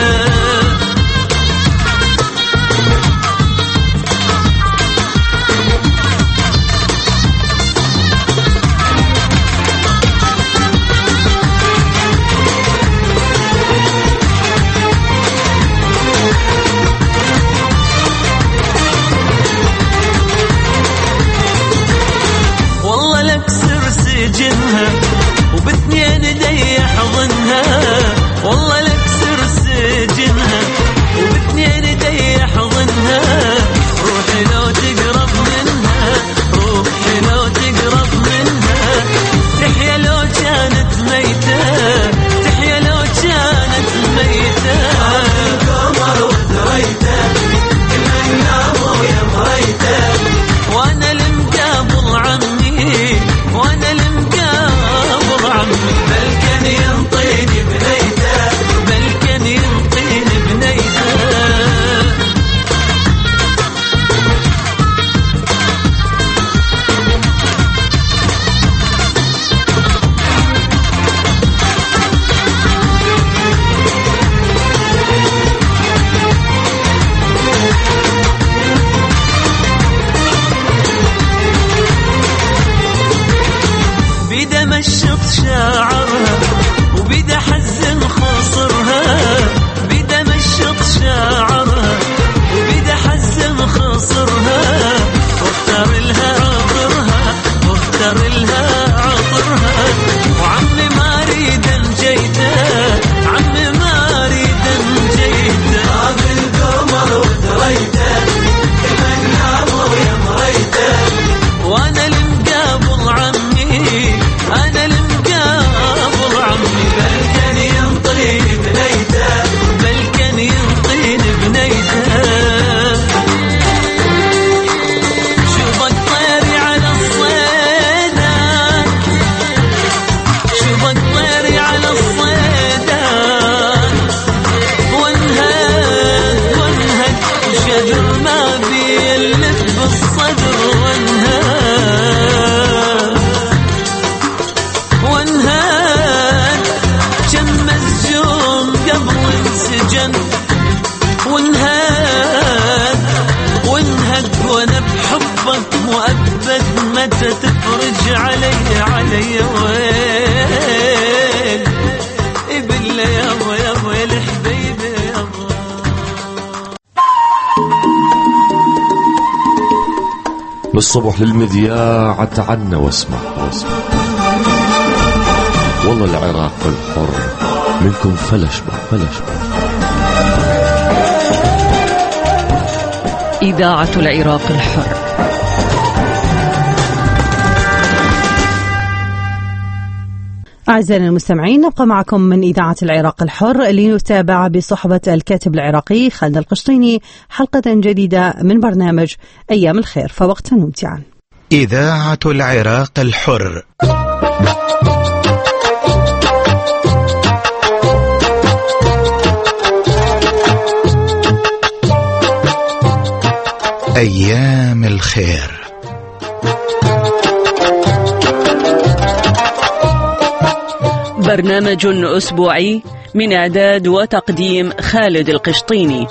والله لكسر سجنها وباثنين يدي حضنها والله لكسر سجنها وباثنين يدي حضنها روحي لو تقرب منها روحي لو تقرب منها تحيا لو كانت ميتة تحيا لو كانت ميتة القمر وثريته كل من نام ويا مريته وانا المقابل عمي وانا المقابل عمي بل كان ينطيني بنيته بل كان ينطيني بنيته بيدا مشط شعرها وبيدا حزن خصرها بيدا مشط شعرها وبيدا حزن خصرها واختار لها عطرها واختار لها عطرها وعمي ما اريد جيته عمي ما اريد جيته غاب القمر وثريته كل من نام ويا مريته وانا المقابل عمي أنا المقابل عمي بل كان ينطيني بنيته بل كان ينطيني بنيته شوفك طيري على الصيدان شوفك طيري على الصيدان وانهد وانهد وشجر ما بيلف بالصدر وانهد وانهاد كم مسجون قبل انسجن وانهاد وانهد وانا بحبك مؤبد متى تفرج علي علي ويل بالله يابا يابا يا الحبيبي يابا بالصبح للمذياع تعنا واسمع والله العراق الحر منكم فلش به إذاعة العراق الحر. أعزائنا المستمعين نبقى معكم من إذاعة العراق الحر لنتابع بصحبة الكاتب العراقي خالد القشطيني حلقة جديدة من برنامج أيام الخير فوقتا ممتعا. إذاعة العراق الحر. أيام الخير. برنامج أسبوعي من إعداد وتقديم خالد القشطيني.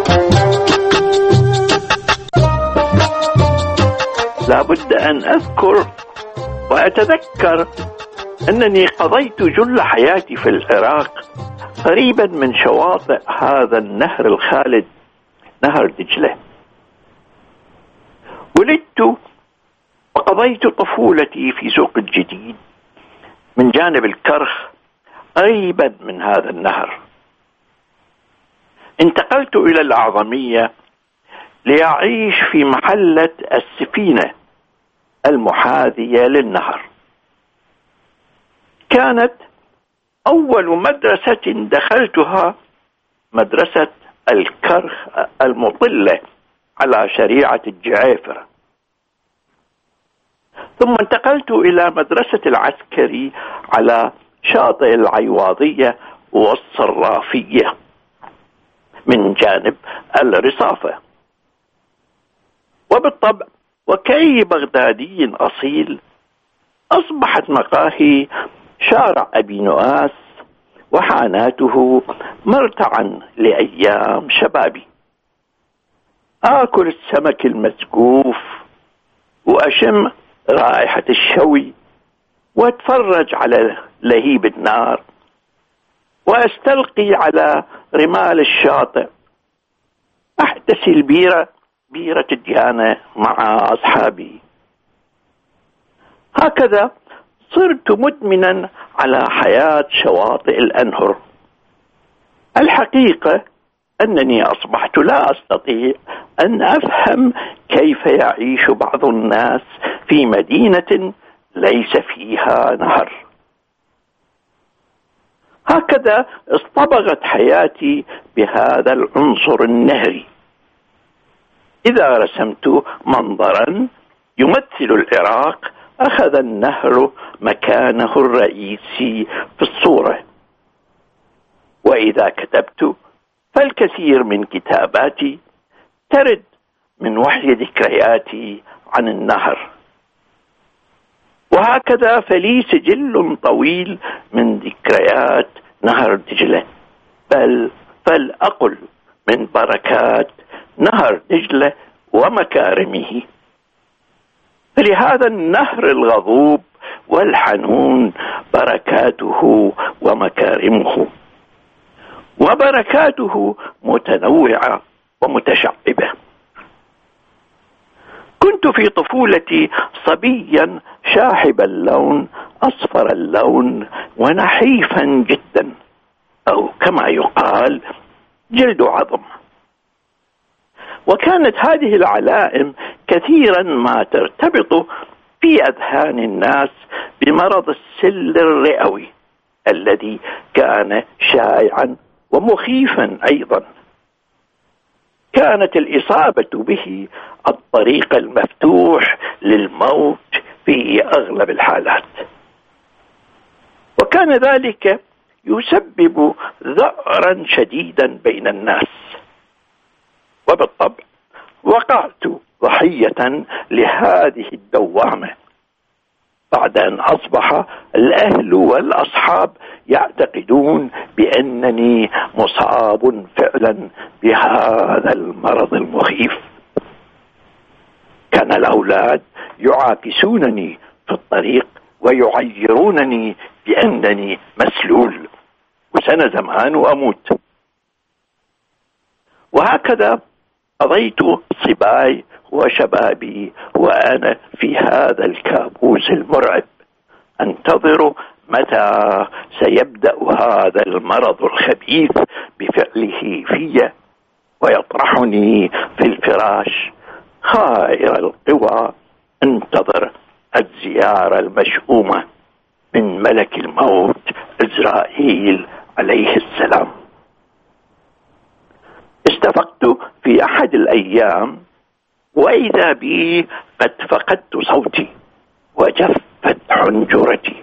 لابد أن أذكر وأتذكر أنني قضيت جل حياتي في العراق قريبا من شواطئ هذا النهر الخالد نهر دجلة. ولدت وقضيت طفولتي في سوق الجديد من جانب الكرخ قريبا من هذا النهر. انتقلت إلى الأعظمية لأعيش في محلة السفينة المحاذية للنهر. كانت أول مدرسة دخلتها مدرسة الكرخ المطلة على شريعة الجعيفر، ثم انتقلت إلى مدرسة العسكري على شاطئ العيواضية والصرافية من جانب الرصافة. وبالطبع وكأي بغدادي أصيل أصبحت مقاهي شارع أبي نواس وحاناته مرتعا لأيام شبابي. آكل السمك المسقوف وأشم رائحة الشوي وأتفرج على لهيب النار وأستلقي على رمال الشاطئ، أحتسي البيرة، بيرة الديانة مع أصحابي. هكذا صرت مدمنا على حياة شواطئ الأنهر. الحقيقة أنني أصبحت لا أستطيع أن أفهم كيف يعيش بعض الناس في مدينة ليس فيها نهر. هكذا اصطبغت حياتي بهذا العنصر النهري. إذا رسمت منظرا يمثل العراق أخذ النهر مكانه الرئيسي في الصورة. وإذا كتبت فالكثير من كتاباتي ترد من وحي ذكرياتي عن النهر. وهكذا فلي سجل طويل من ذكريات نهر دجلة، بل أقل من بركات نهر دجلة ومكارمه. فلهذا النهر الغضوب والحنون بركاته ومكارمه، وبركاته متنوعة ومتشعبة. كنت في طفولتي صبيا شاحب اللون، أصفر اللون ونحيفا جدا، أو كما يقال جلد عظم. وكانت هذه العلائم كثيرا ما ترتبط في أذهان الناس بمرض السل الرئوي الذي كان شائعا ومخيفا أيضا. كانت الإصابة به الطريق المفتوح للموت في أغلب الحالات، وكان ذلك يسبب ذعرا شديدا بين الناس. وبالطبع وقعت ضحية لهذه الدوامة بعد أن أصبح الأهل والأصحاب يعتقدون بأنني مصاب فعلا بهذا المرض المخيف. كان الأولاد يعاكسونني في الطريق ويعيرونني بأنني مسلول وسنة زمان وأموت. وهكذا قضيت صباي وشبابي وأنا في هذا الكابوس المرعب، أنتظر متى سيبدأ هذا المرض الخبيث بفعله في ويطرحني في الفراش خائر القوى، انتظر الزيارة المشؤومة من ملك الموت إزرائيل عليه السلام. استفقت في أحد الأيام وإذا بي قد فقدت صوتي وجفت حنجرتي.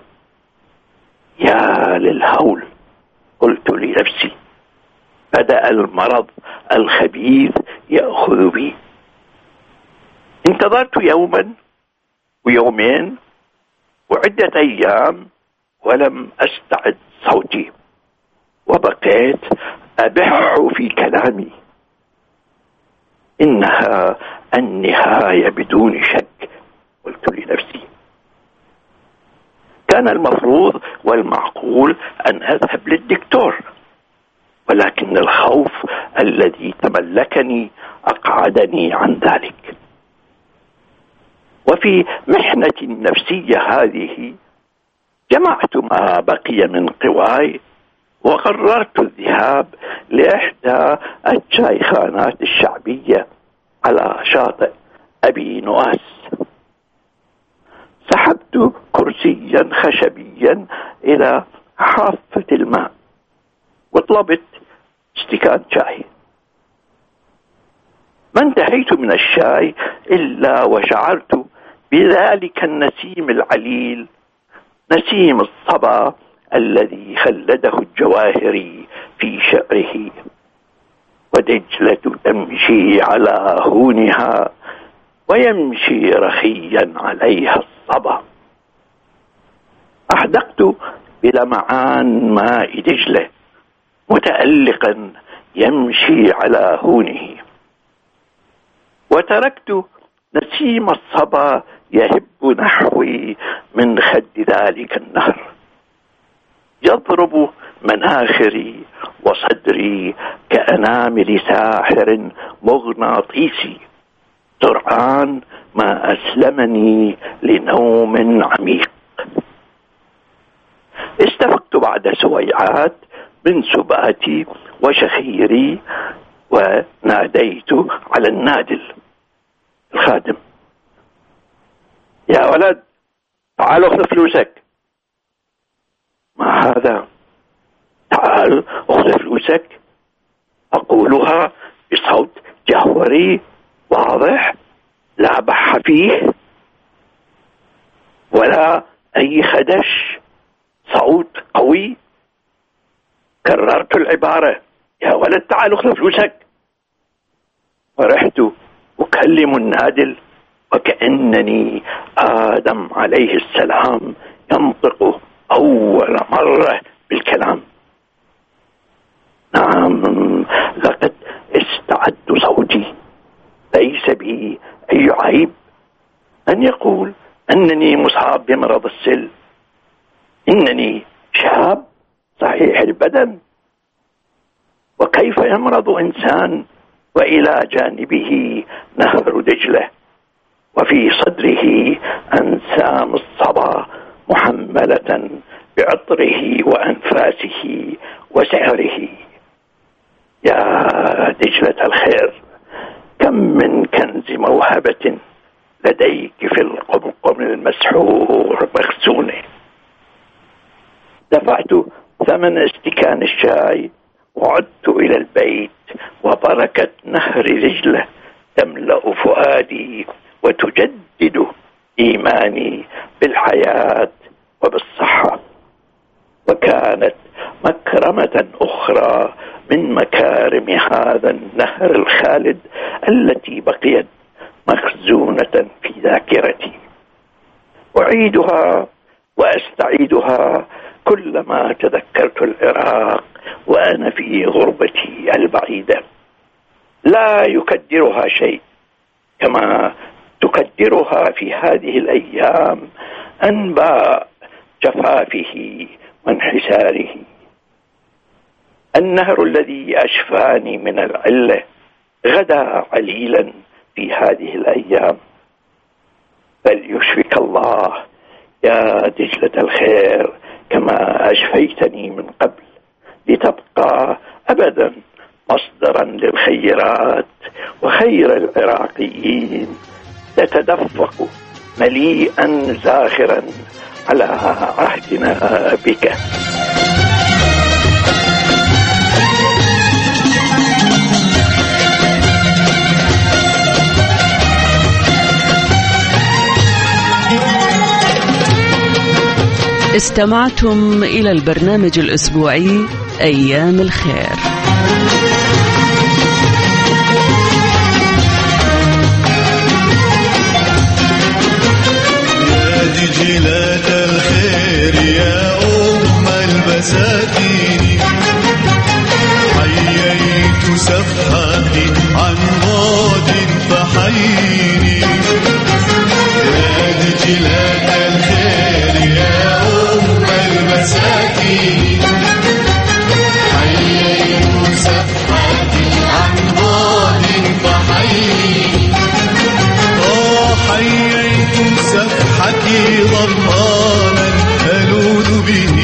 يا للهول، قلت لنفسي، بدأ المرض الخبيث يأخذ بي. انتظرت يوما ويومين وعدة أيام ولم أستعد صوتي، وبقيت أبح في كلامي. إنها النهاية بدون شك، قلت لنفسي. كان المفروض والمعقول أن أذهب للدكتور، ولكن الخوف الذي تملكني أقعدني عن ذلك. وفي محنة النفسية هذه جمعت ما بقي من قواي وقررت الذهاب لإحدى الشايخانات الشعبية على شاطئ أبي نواس. سحبت كرسيا خشبيا إلى حافة الماء وطلبت استكان شاي. ما انتهيت من الشاي إلا وشعرت بذلك النسيم العليل، نسيم الصبا الذي خلده الجواهري في شعره. ودجلة تمشي على هونها ويمشي رخيا عليها الصبا. أحدقت بلمعان ماء دجلة متألقا يمشي على هونه، وتركت نسيم الصبا يهب نحوي من خد ذلك النهر، يضرب مناخري وصدري كأنامل ساحر مغناطيسي، سرعان ما أسلمني لنوم عميق. استفقت بعد سويعات من سباتي وشخيري وناديت على النادل الخادم: يا ولد تعال اخذ فلوسك. ما هذا؟ تعال اخذ فلوسك، أقولها بصوت جهوري واضح لا بح فيه ولا أي خدش، صوت قوي. كررت العبارة: يا ولد تعال اخذ فلوسك. فرحت أكلم النادل وكأنني آدم عليه السلام ينطق أول مرة بالكلام. نعم، لقد استعدت صوتي، ليس بي أي عيب أن يقول أنني مصاب بمرض السل، إنني شاب صحيح البدن، وكيف يمرض إنسان وإلى جانبه نهر دجلة وفي صدره أنسام الصبا محملة بعطره وأنفاسه وسعره. يا دجلة الخير، كم من كنز موهبة لديك في القمقم المسحور مخزونة. دفعت ثمن استكان الشاي وعدت إلى البيت، وبركة نهر دجلة تملأ فؤادي وتجدد إيماني بالحياة وبالصحة. وكانت مكرمة أخرى من مكارم هذا النهر الخالد التي بقيت مخزونة في ذاكرتي، أعيدها وأستعيدها كلما تذكرت العراق وأنا في غربتي البعيدة. لا يكدرها شيء كما تكدرها في هذه الأيام أنباء جفافه وانحساره. النهر الذي أشفاني من العلة غدا عليلا في هذه الأيام. فليشفك الله يا دجلة الخير كما أشفيتني من قبل، لتبقى أبدا مصدرا للخيرات وخير العراقيين، تتدفق مليئا زاخرا على عهدنا بك. استمعتم إلى البرنامج الأسبوعي أيام الخير. يا دجلة الخير يا أم البساتين، حييت سفحك عن بعد فحيني. يا دجلة الخير يا أم المساكين، حييت سفحك عن بعد فحيني. حييت سفحك ضمانا ألوذ به،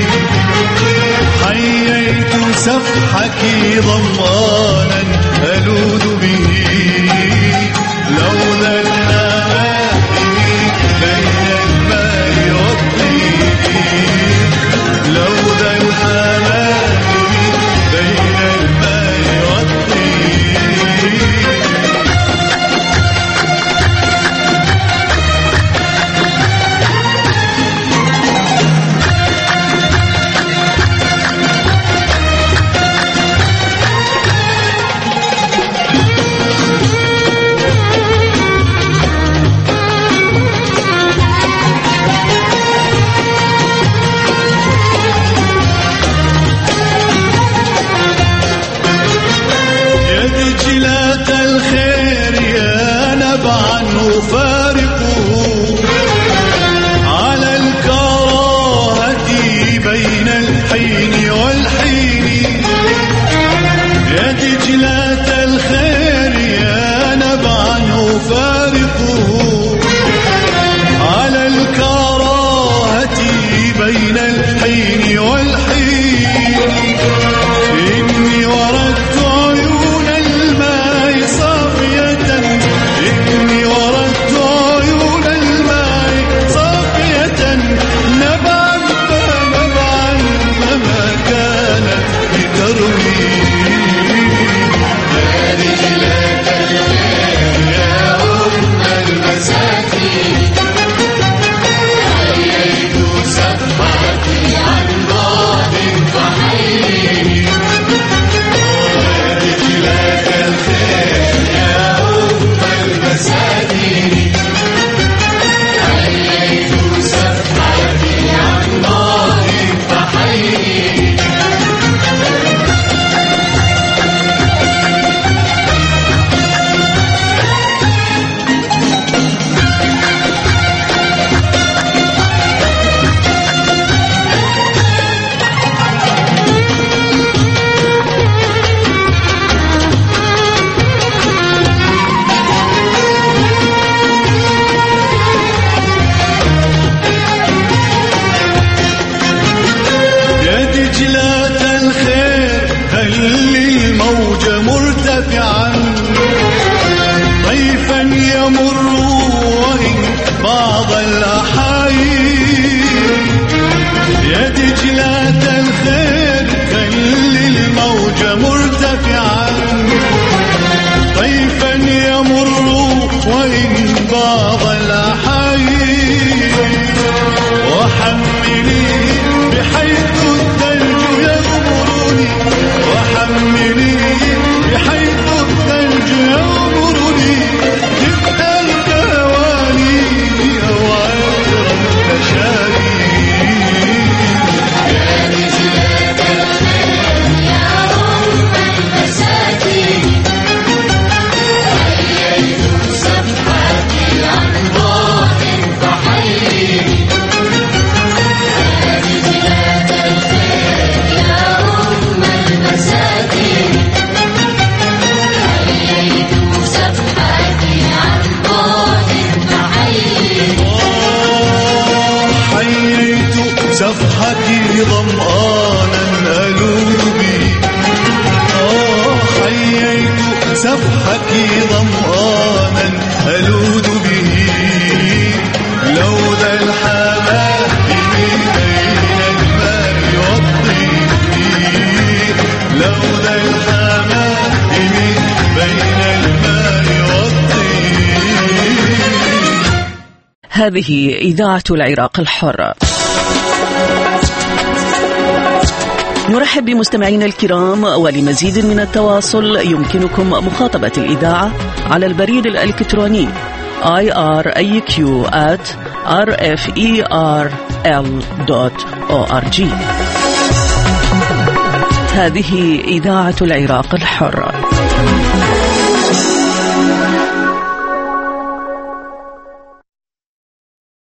حييت سفحك ضمانا ألوذ به. لولا النمائم بين الحين والحين إني وردت عيون الماء صافية إني وردت عيون الماء صافية نبعا فنبعا فما كانت لتروي رجلات الخير يا أم المساكين حييت سفحتي عن بعد فحييني رجلات الخير يا أم المساكين حييت سفحتي عن بعد فحييني يا دجلة الخير هل الموج مرتفعا طيفا يمر وإن بعض الأحايين يا دجلة الخير هل الموج مرتفعا طيفا يمر وإن بعض الأحايين وحملي بحيث الثلج يغمرني وحملي بحيث الثلج يغمرني دفء الكواني أو عطر التشاري يا رجلات الخير يا أم المساكين حييت سفحتي عن بعد فحييني رجلات الخير يا أم المساكين حييت سفحتي عن بعد فحييني حييت سفحتي ظمآنا ألوذ به حييت سفحك ظمآنا ألوذ به لولا الحمام من بين الماء والطين لولا الحمام من بين الماء والطين. هذه إذاعة العراق الحر. نرحب بمستمعينا الكرام، ولمزيد من التواصل يمكنكم مخاطبة الإذاعة على البريد الإلكتروني iraq@rferl.org. هذه إذاعة العراق الحر.